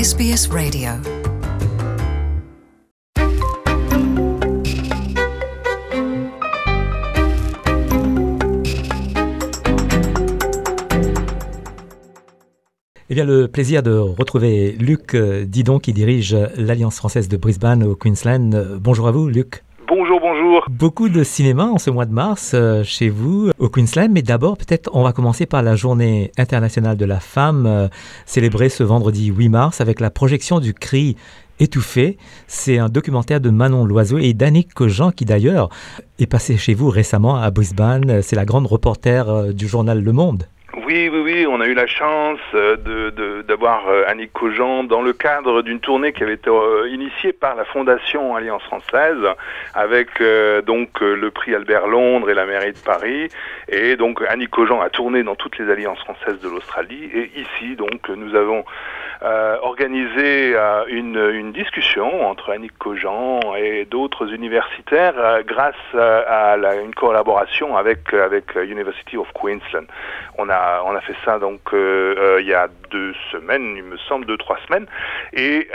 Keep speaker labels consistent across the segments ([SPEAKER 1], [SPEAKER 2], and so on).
[SPEAKER 1] SBS Radio.
[SPEAKER 2] Eh bien, le plaisir de retrouver Luc Didon qui dirige l'Alliance française de Brisbane au Queensland. Bonjour à vous, Luc.
[SPEAKER 3] Bonjour.
[SPEAKER 2] Beaucoup de cinéma en ce mois de mars chez vous au Queensland, mais d'abord peut-être on va commencer par la Journée internationale de la femme célébrée ce vendredi 8 mars avec la projection du Cri étouffé. C'est un documentaire de Manon Loiseau et d'Annick Cogent qui d'ailleurs est passé chez vous récemment à Brisbane. C'est la grande reporter du journal Le Monde.
[SPEAKER 3] Oui, on a eu la chance d'avoir Annick Cogent dans le cadre d'une tournée qui avait été initiée par la Fondation Alliance française avec donc le prix Albert Londres et la mairie de Paris. Et donc Annick Cogent a tourné dans toutes les alliances françaises de l'Australie. Et ici, donc, nous avons organisé une discussion entre Annick Cogent et d'autres universitaires grâce à une collaboration avec University of Queensland. On a fait ça donc il y a 2 semaines, il me semble, 2-3 semaines, et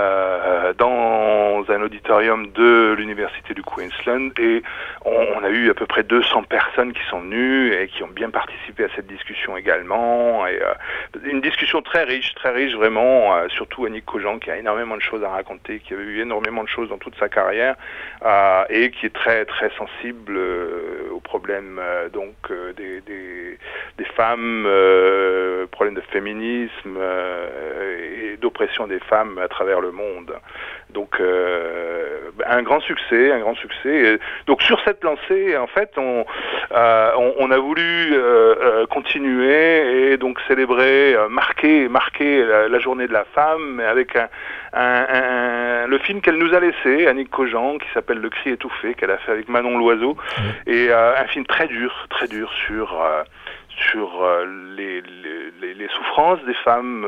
[SPEAKER 3] dans un auditorium de l'université du Queensland, et on a eu à peu près 200 personnes qui sont venues et qui ont bien participé à cette discussion également, et une discussion très riche vraiment, surtout Annick Cogent qui a énormément de choses à raconter, qui a eu énormément de choses dans toute sa carrière, et qui est très très sensible aux problèmes donc des femmes, problèmes de féminisme et d'oppression des femmes à travers le monde. Donc un grand succès. Et donc sur cette lancée, en fait, on a voulu continuer et donc célébrer, marquer la journée de la femme avec le film qu'elle nous a laissé, Annick Cogent, qui s'appelle Le Cri étouffé, qu'elle a fait avec Manon Loiseau, et un film très dur sur les souffrances des femmes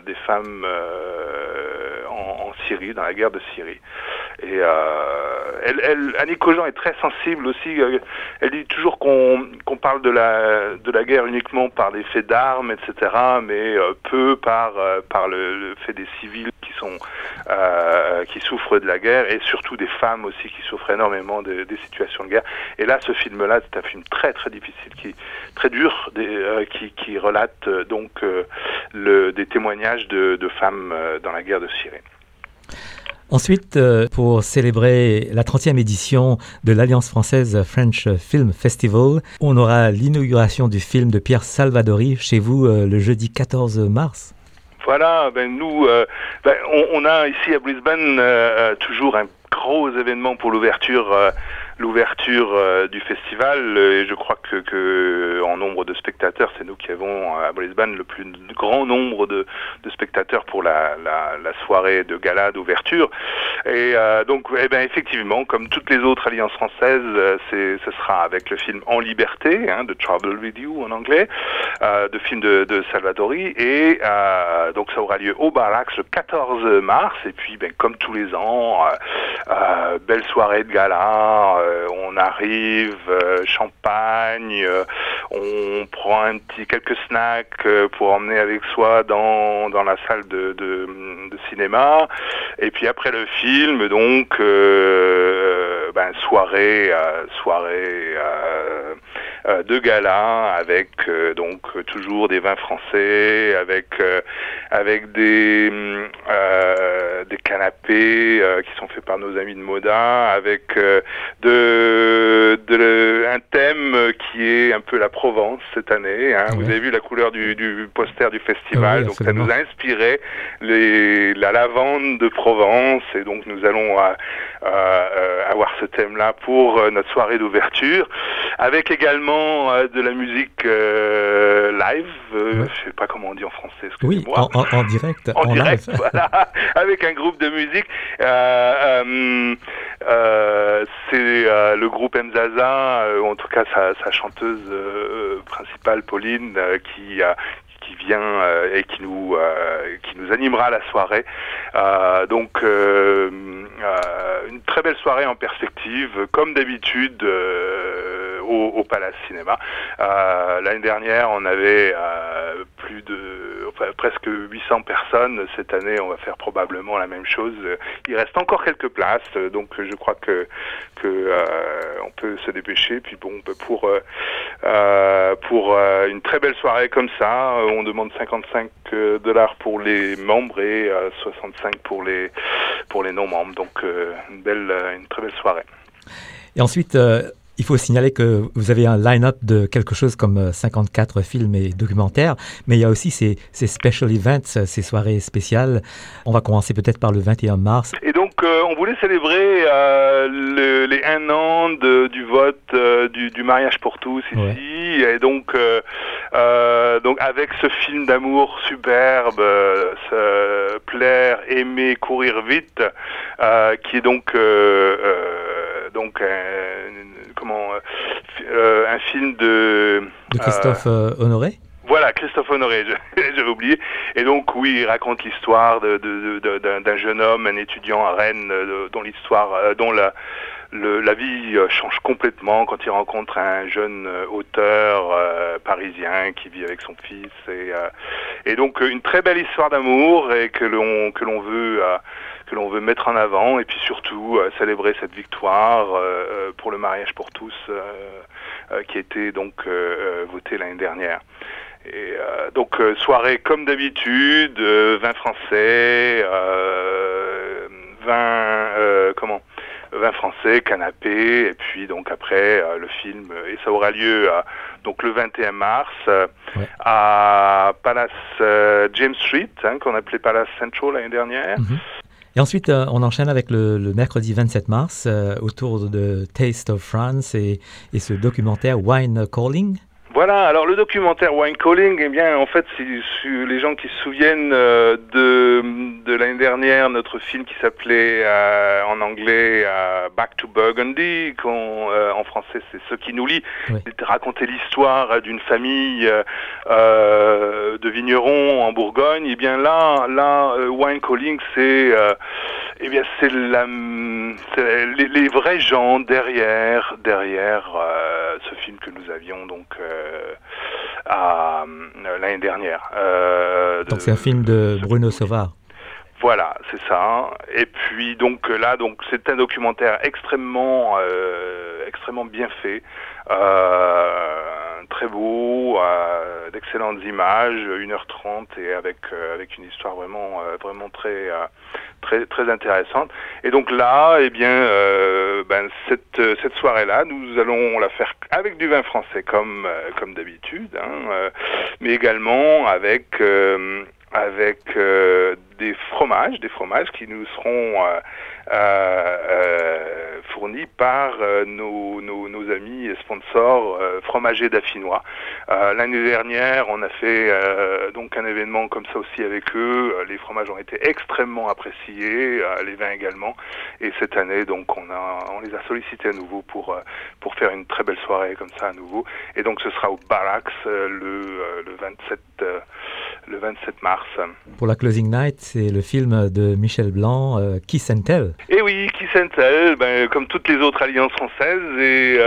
[SPEAKER 3] en Syrie, dans la guerre de Syrie. Et Annick Cogent est très sensible aussi. Elle dit toujours qu'on parle de la guerre uniquement par des faits d'armes, etc., mais peu par le fait des civils qui souffrent de la guerre, et surtout des femmes aussi qui souffrent énormément des situations de guerre. Et là, ce film-là, c'est un film très très difficile, très dur, qui relate donc des témoignages de femmes dans la guerre de Syrie.
[SPEAKER 2] Ensuite, pour célébrer la 30e édition de l'Alliance française French Film Festival, on aura l'inauguration du film de Pierre Salvadori chez vous le jeudi 14 mars.
[SPEAKER 3] Voilà, nous, on a ici à Brisbane toujours un gros événement pour l'ouverture du festival, et je crois que en nombre de spectateurs, c'est nous qui avons à Brisbane le plus grand nombre de spectateurs pour la soirée de gala d'ouverture. Et donc, effectivement, comme toutes les autres alliances françaises, ce sera avec le film En liberté, de Trouble with You en anglais, de film de Salvadori, et donc ça aura lieu au Barracks le 14 mars, et puis comme tous les ans, belle soirée de gala, on arrive, champagne, on prend quelques snacks pour emmener avec soi dans la salle de cinéma, et puis après le film, donc soirée de gala avec donc toujours des vins français, avec des canapés qui sont faits par nos amis de Moda, avec un thème qui est un peu la Provence cette année. Vous avez vu la couleur du poster du festival, donc ça nous a inspiré la lavande de Provence, et donc nous allons avoir ce thème-là pour notre soirée d'ouverture, avec également de la musique live, je sais pas comment on dit en français, excusez-moi.
[SPEAKER 2] Oui, en direct.
[SPEAKER 3] En direct, voilà, avec un groupe de musique. C'est le groupe Mzaza, en tout cas sa chanteuse principale, Pauline, qui vient et qui nous animera la soirée. Donc une très belle soirée en perspective, comme d'habitude au Palace Cinéma. L'année dernière, on avait presque 800 personnes. Cette année, on va faire probablement la même chose. Il reste encore quelques places, donc je crois que on peut se dépêcher. Puis bon, pour une très belle soirée comme ça, on demande $55 pour les membres et 65 pour les non-membres. Donc une très belle soirée.
[SPEAKER 2] Et ensuite, il faut signaler que vous avez un line-up de quelque chose comme 54 films et documentaires, mais il y a aussi ces special events, ces soirées spéciales. On va commencer peut-être par le 21 mars.
[SPEAKER 3] Et donc, on voulait célébrer les 1 an du vote du mariage pour tous ici. Ouais. Et donc avec ce film d'amour superbe, plaire, aimer, courir vite, qui est donc un film de
[SPEAKER 2] Christophe Honoré.
[SPEAKER 3] Voilà, Christophe Honoré, j'avais oublié. Et donc, oui, il raconte l'histoire d'un jeune homme, un étudiant à Rennes, dont la vie change complètement quand il rencontre un jeune auteur parisien qui vit avec son fils. Et donc, une très belle histoire d'amour et que l'on veut mettre en avant, et puis surtout célébrer cette victoire pour le mariage pour tous qui a été donc voté l'année dernière. Et donc soirée comme d'habitude, vin français, vin français, canapé, et puis donc après le film, et ça aura lieu donc le 21 mars à Palace James Street, qu'on appelait Palace Central l'année dernière.
[SPEAKER 2] Mm-hmm. Et ensuite, on enchaîne avec le mercredi 27 mars autour de Taste of France et ce documentaire Wine Calling.
[SPEAKER 3] Voilà, alors le documentaire Wine Calling, eh bien, en fait, si les gens qui se souviennent de l'année dernière, notre film qui s'appelait en anglais Back to Burgundy, en français c'est Ce qui nous lie, raconter l'histoire d'une famille de vignerons en Bourgogne. Et bien là, Wine Calling, c'est les vrais gens derrière ce film que nous avions donc l'année dernière.
[SPEAKER 2] Donc c'est un film de Bruno Sauvard.
[SPEAKER 3] Voilà, c'est ça. Et puis donc là, c'est un documentaire extrêmement bien fait, très beau, d'excellentes images, 1h30 et avec une histoire vraiment très intéressante. Et donc là, eh bien, cette soirée-là, nous allons la faire avec du vin français comme d'habitude, mais également avec des fromages qui nous seront fournis par nos amis et sponsors fromagers d'Affinois. L'année dernière, on a fait donc un événement comme ça aussi avec eux. Les fromages ont été extrêmement appréciés, les vins également. Et cette année, donc, on les a sollicités à nouveau pour faire une très belle soirée comme ça à nouveau. Et donc, ce sera au Barracks le 27 mars.
[SPEAKER 2] Pour la Closing Night, c'est le film de Michel Blanc, Kiss and Tell.
[SPEAKER 3] Et oui, Kiss and Tell, comme toutes les autres alliances françaises. Et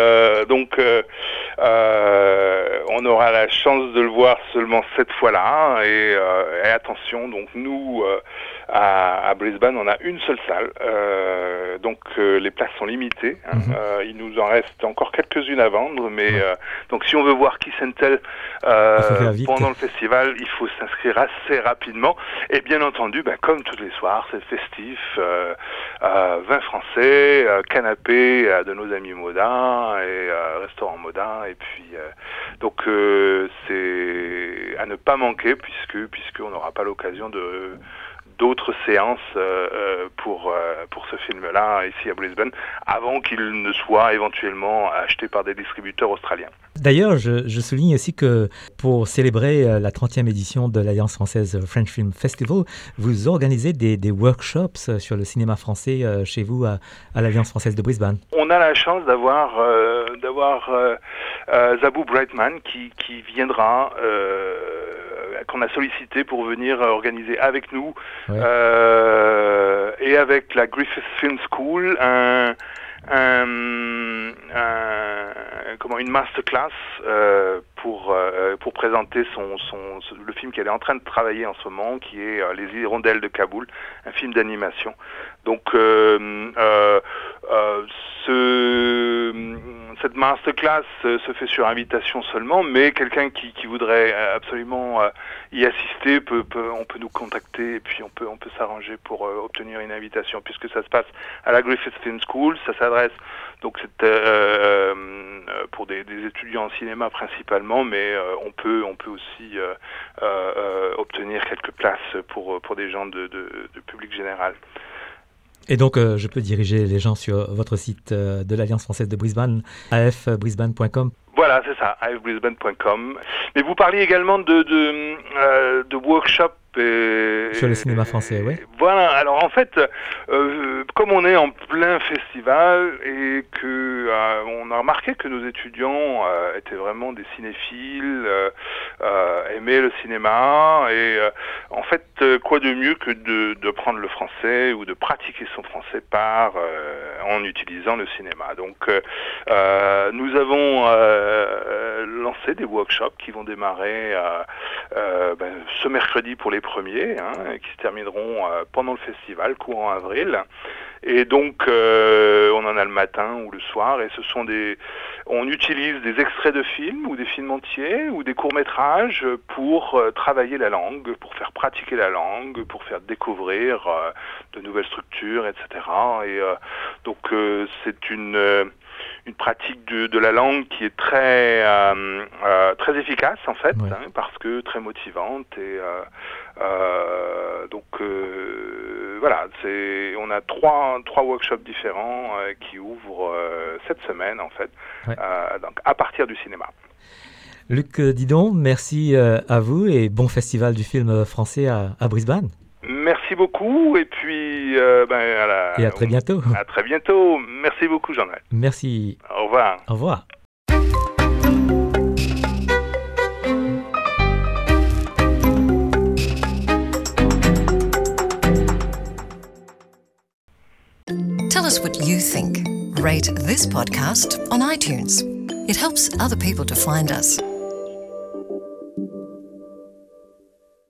[SPEAKER 3] on aura la chance de le voir seulement cette fois-là. Et attention, donc nous, à Brisbane, on a une seule salle. Donc les places sont limitées. Il nous en reste encore quelques-unes à vendre. Mais donc si on veut voir Kiss and Tell pendant le festival, il faut s'inscrire assez rapidement. Et bien entendu, comme tous les soirs, c'est festif, vin français, canapé de nos amis Modin et restaurant Modin. Et puis donc c'est à ne pas manquer puisqu'on n'aura pas l'occasion d'autres séances pour ce film-là ici à Brisbane, avant qu'il ne soit éventuellement acheté par des distributeurs australiens.
[SPEAKER 2] D'ailleurs, je souligne aussi que pour célébrer la 30e édition de l'Alliance française French Film Festival, vous organisez des workshops sur le cinéma français chez vous à l'Alliance française de Brisbane.
[SPEAKER 3] On a la chance d'avoir Zabou Brightman qui viendra, qu'on a sollicité pour venir organiser avec nous et avec la Griffith Film School une masterclass pour présenter le film qu'elle est en train de travailler en ce moment, qui est Les Hirondelles de Kaboul, un film d'animation. Donc cette masterclass se fait sur invitation seulement, mais quelqu'un qui voudrait absolument y assister on peut nous contacter et puis on peut s'arranger pour obtenir une invitation, puisque ça se passe à la Griffith Film School. Ça s'adresse donc pour des étudiants en cinéma principalement, mais on peut aussi obtenir quelques places pour des gens de public général.
[SPEAKER 2] Et donc, je peux diriger les gens sur votre site de l'Alliance française de Brisbane, afbrisbane.com.
[SPEAKER 3] Voilà, c'est ça, afbrisbane.com. Mais vous parliez également de workshops.
[SPEAKER 2] Sur le cinéma français, oui.
[SPEAKER 3] Voilà, alors en fait, comme on est en plein festival et que on a remarqué que nos étudiants étaient vraiment des cinéphiles, aimaient le cinéma, et en fait, quoi de mieux que de prendre le français ou de pratiquer son français en utilisant le cinéma. Donc, nous avons lancé des workshops qui vont démarrer ce mercredi pour les premiers, qui se termineront pendant le festival, courant avril. Et donc, on en a le matin ou le soir, et on utilise des extraits de films ou des films entiers ou des courts-métrages pour travailler la langue, pour faire pratiquer la langue, pour faire découvrir de nouvelles structures, etc. Et donc, c'est une pratique de la langue qui est très efficace en fait, ouais. Parce que très motivante, et donc voilà, on a trois workshops différents qui ouvrent cette semaine en fait, ouais. Donc à partir du cinéma.
[SPEAKER 2] Luc Didon, merci à vous et bon festival du film français à Brisbane.
[SPEAKER 3] Merci beaucoup, et puis
[SPEAKER 2] et à très bientôt.
[SPEAKER 3] À très bientôt. Merci beaucoup, Jean-Noël.
[SPEAKER 2] Merci.
[SPEAKER 3] Au revoir.
[SPEAKER 2] Au revoir.
[SPEAKER 1] Tell us what you think. Rate this podcast on iTunes. It helps other people to find us.